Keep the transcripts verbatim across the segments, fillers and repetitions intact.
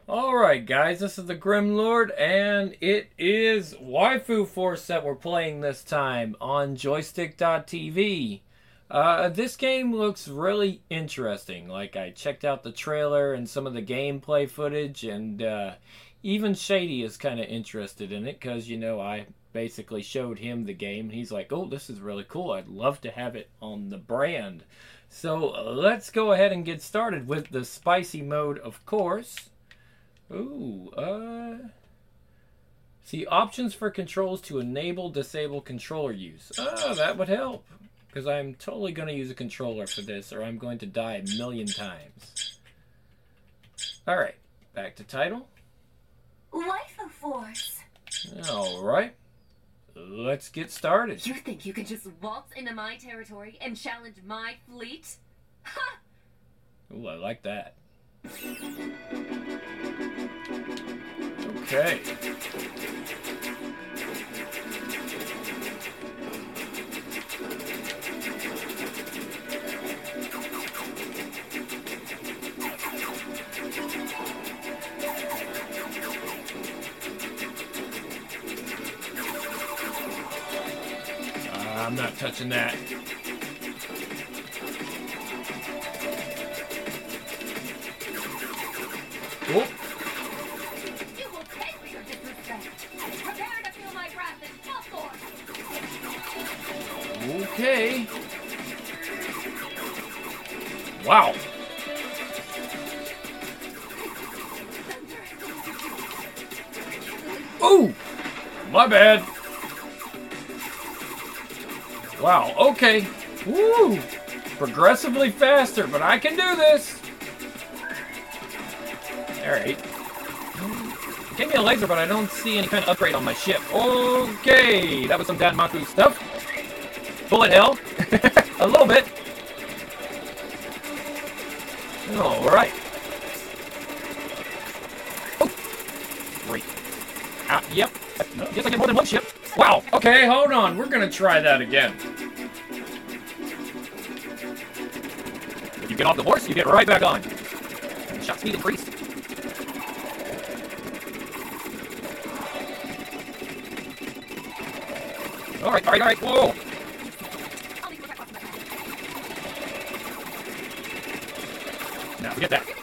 Alright guys, this is the Grim Lord, and it is Waifu Force that we're playing this time on joystick dot t v. Uh, this game looks really interesting. Like, I checked out the trailer and some of the gameplay footage, and uh, even Shady is kind of interested in it, because, you know, I basically showed him the game, and he's like, oh, this is really cool. I'd love to have it on the brand. So, let's go ahead and get started with the spicy mode, of course. Ooh, uh... See, options for controls to enable, disable controller use. Oh, that would help. Because I'm totally going to use a controller for this, or I'm going to die a million times. Alright, back to title. Waifu Force. Alright, let's get started. You think you can just waltz into my territory and challenge my fleet? Ha! Ooh, I like that. Okay. Uh, I'm not touching that. Cool. You will pay for your disrespect. Prepare to feel my wrath in full force. Okay. Wow. Ooh! My bad. Wow, okay. Woo! Progressively faster, but I can do this. Alright. Gave me a laser, but I don't see any kind of upgrade on my ship. Okay, that was some Danmaku stuff. Bullet hell. A little bit. Alright. Oh. Great. Ah, yep. I guess I get more than one ship. Wow. Okay, hold on. We're gonna try that again. If you get off the horse, you get right back on. Shot speed increased. Alright, alright, alright. Whoa. Now, forget that.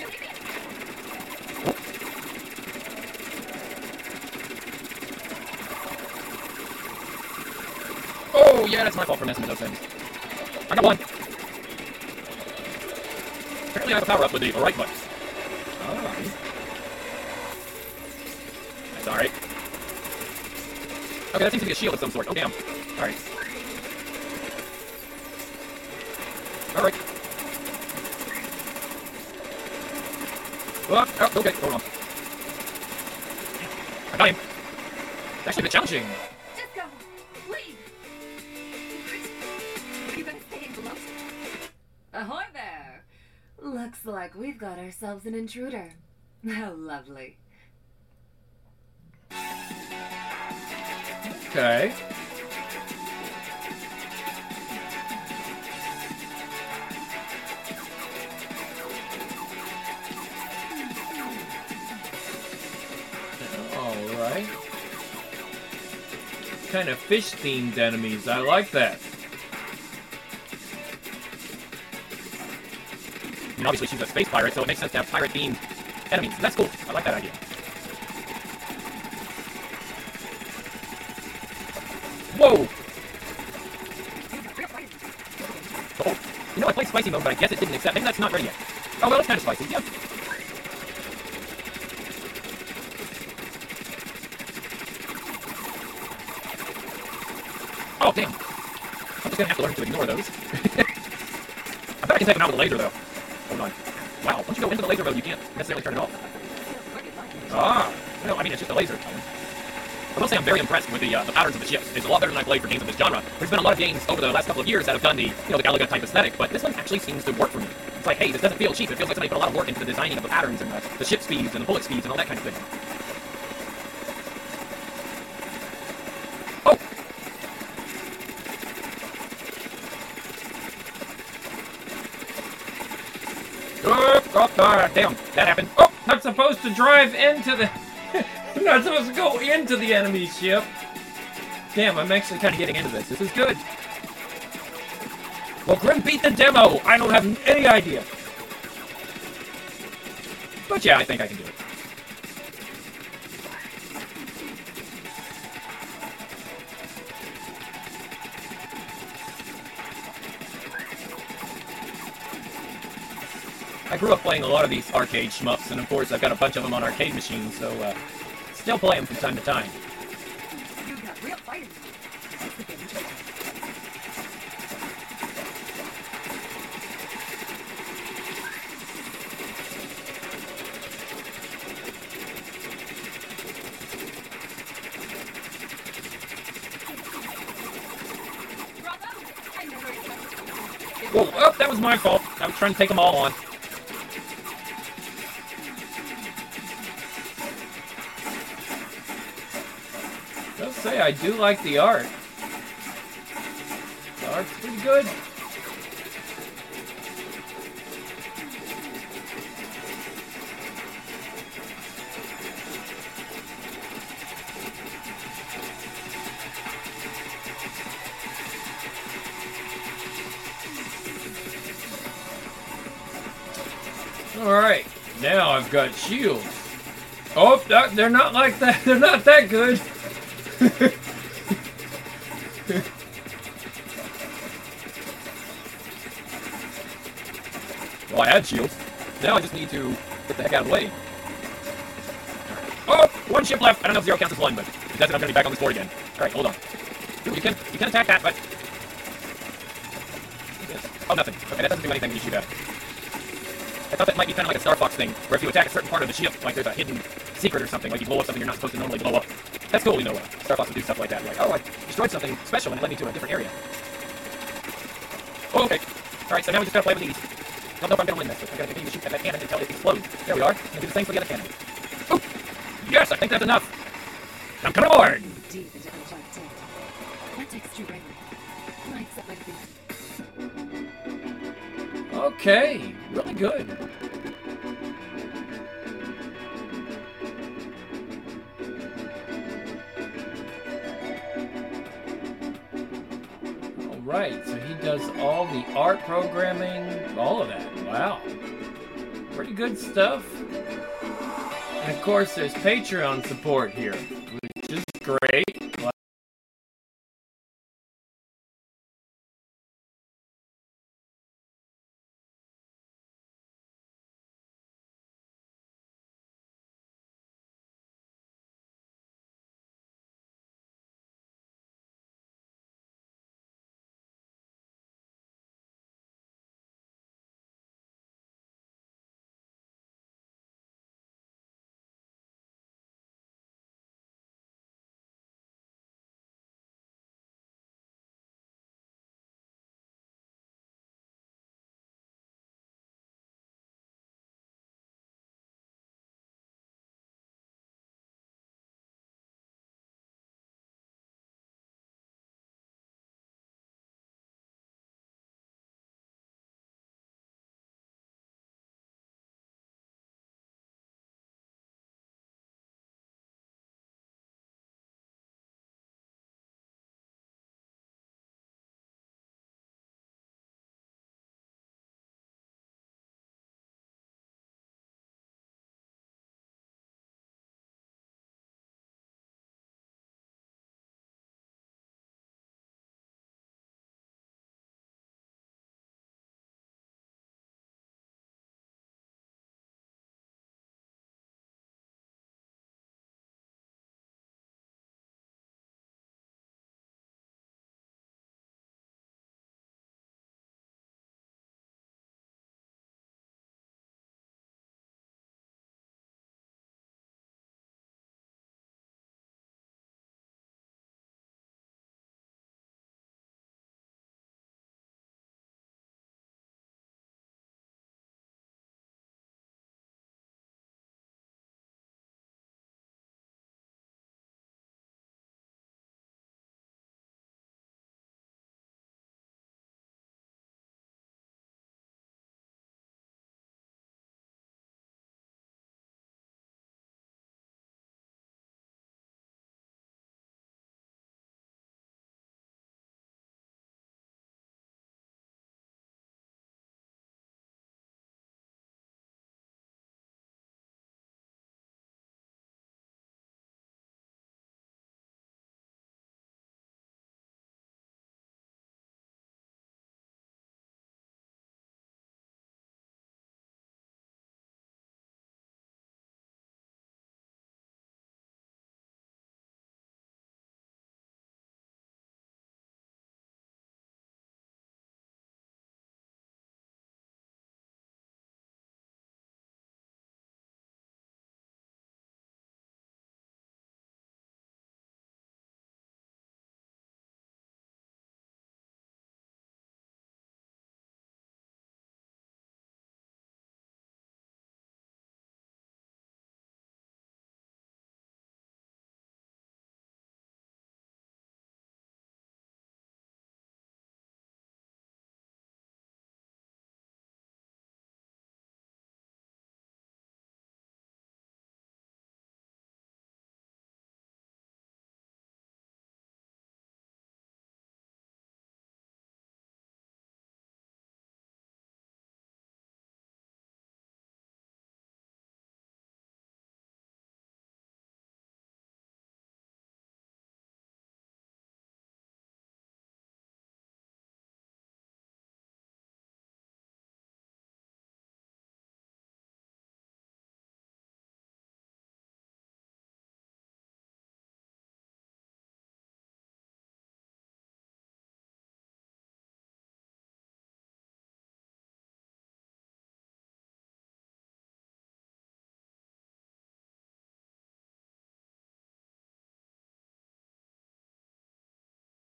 Oh, yeah, that's my fault for messing with those things. I got one. Apparently I have a power up with the right button. Alright. That's alright. Okay, that seems to be a shield of some sort. Oh, damn. Alright. Alright. Oh, oh, okay, hold on. I got him. It's actually a bit challenging. Just go. Leave. You better stay in close. Ahoy there. Looks like we've got ourselves an intruder. How lovely. Okay. Alright. Kind of fish-themed enemies. I like that. I mean, obviously she's a space pirate, so it makes sense to have pirate-themed enemies. That's cool. I like that idea. Whoa! Oh, you know, I played spicy mode, but I guess it didn't accept. Maybe that's not ready yet. Oh, well, it's kind of spicy. Yeah. Oh, damn. I'm just gonna have to learn to ignore those. I bet I can take them out with a laser, though. Hold on. Wow, once you go into the laser mode, you can't necessarily turn it off. Ah! No, I mean, it's just a laser. I will say I'm very impressed with the, uh, the patterns of the ships. It's a lot better than I played for games of this genre. There's been a lot of games over the last couple of years that have done the, you know, the Galaga type aesthetic, but this one actually seems to work for me. It's like, hey, this doesn't feel cheap. It feels like somebody put a lot of work into the designing of the patterns and the, the ship speeds and the bullet speeds and all that kind of thing. Oh! Oh, oh, uh, damn, that happened. Oh! Not supposed to drive into the... I'm not supposed to go into the enemy ship. Damn, I'm actually kind of getting into this. This is good. Well, Grim beat the demo. I don't have any idea. But yeah, I think I can do it. I grew up playing a lot of these arcade shmups, and of course I've got a bunch of them on arcade machines, so uh, still play them from time to time. You got real fighters. That's the game choice. Whoa, oh, that was my fault. I was trying to take them all on. I'll say I do like the art. The art's pretty good. Alright, now I've got shields. Oh, that, they're not like that. They're not that good. Well, I had shields. Now I just need to get the heck out of the way. Oh, one ship left. I don't know if zero counts as one, but if it doesn't, I'm going to be back on this board again. Alright, hold on. Ooh, you can, you can attack that, but... Oh, nothing. Okay, that doesn't do anything when you shoot at it. I thought that might be kind of like a Star Fox thing, where if you attack a certain part of the ship, like there's a hidden secret or something, like you blow up something you're not supposed to normally blow up. That's cool, you know, uh, Star Fox would do stuff like that, like, oh, I destroyed something special and it led me to a different area. Oh, okay. Alright, so now we just gotta play with these. I don't know if I'm gonna win this, but I'm gonna continue to shoot at that cannon until it explodes. There we are. I'm gonna do the same for the other cannon. Oh! Yes, I think that's enough! I'm coming aboard! Deep into the giant. That takes true bravery. I accept my defeat. Okay, really good. Alright, so he does all the art programming, all of that. Wow. Pretty good stuff. And of course, there's Patreon support here, which is great.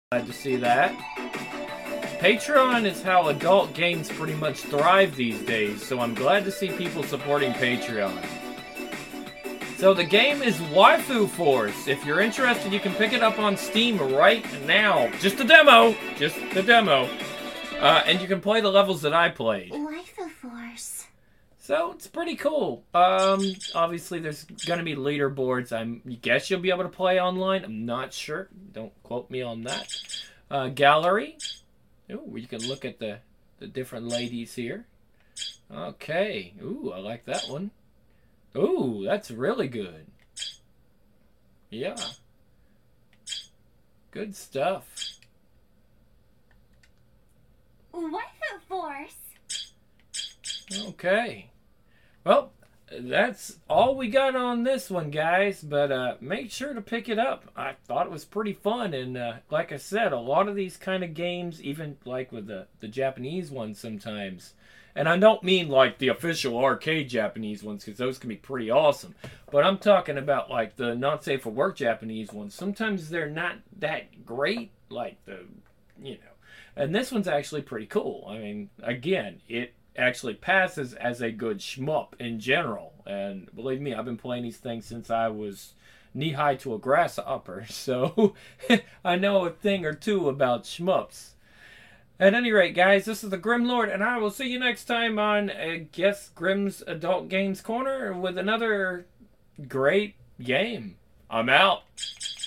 Glad to see that. Patreon is how adult games pretty much thrive these days, so I'm glad to see people supporting Patreon. So the game is Waifu Force. If you're interested, you can pick it up on Steam right now. Just the demo! Just the demo. Uh, and you can play the levels that I played. Waifu Force. So it's pretty cool. Um, obviously there's gonna be leaderboards. I'm, I guess you'll be able to play online. I'm not sure. Don't quote me on that. Uh, gallery. Ooh, you can look at the, the different ladies here. Okay. Ooh, I like that one. Ooh, that's really good. Yeah. Good stuff. Waifu Force. Okay. Well, that's all we got on this one, guys. But uh, make sure to pick it up. I thought it was pretty fun. And uh, like I said, a lot of these kind of games, even like with the, the Japanese ones sometimes. And I don't mean like the official arcade Japanese ones, because those can be pretty awesome. But I'm talking about like the not safe for work Japanese ones. Sometimes they're not that great, like the, you know. And this one's actually pretty cool. I mean, again, it actually passes as a good shmup in general. And believe me, I've been playing these things since I was knee-high to a grasshopper. So I know a thing or two about shmups. At any rate, guys, this is the Grim Lord, and I will see you next time on, I guess, Grim's Adult Games Corner with another great game. I'm out.